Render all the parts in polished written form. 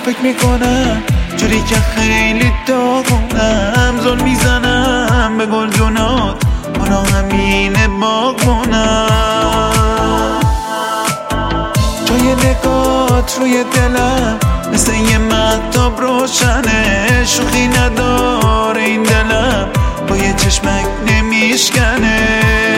فکر میکنم جوری که خیلی داغونم، ظلم میزنم به گلدونات اونا همینه باغونم. جای نگات روی دلم مثل یه مهتاب روشنه، شوخی نداره این دلم با یه چشمک نمیشکنه.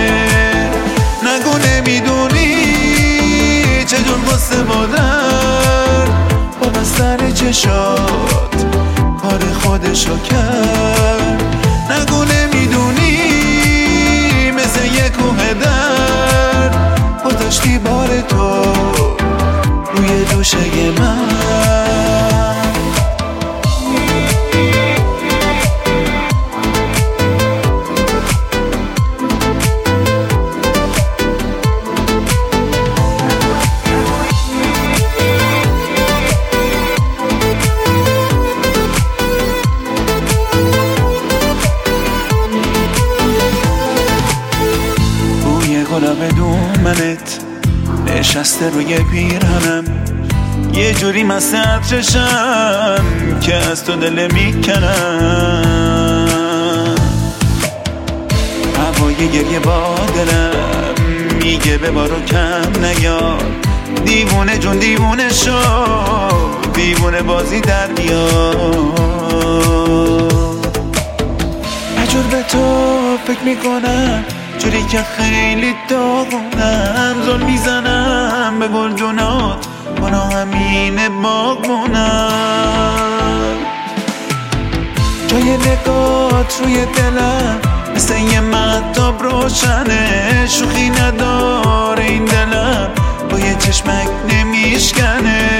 نگو نمیدونی چجور قصه بادن با بستر چشات کار خودشو کرد. نگو نمیدونی مثل یه کوه درد گذاشتی بار تو روی دوشه من. گلاب دومنت نشسته روی پیرهنم، یه جوری مست عطرشم که از تو دل میکنم. هوای گریه با دلم میگه به بارو کم نیار، دیوونه جون دیوونه شو، دیوونه بازی در بیار. هجور به تو فکر میکنم جوری که خیلی داغونم، ظلم میزنم به گلدونات اونا همینه باغونم. جای نگات روی دلم مثل یه مهتاب روشنه، شوخی نداره این دلم با یه چشمک نمیشکنه.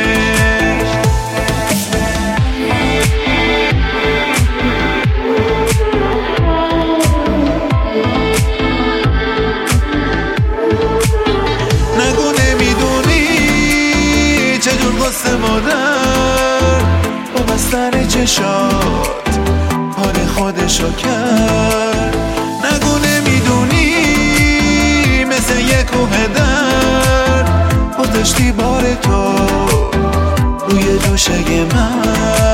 قصه بادن با بستر چشات کار خودشو کرد. نگو نمیدونی مثل یه کوه درد گذاشتی بار تو روی دوشه من.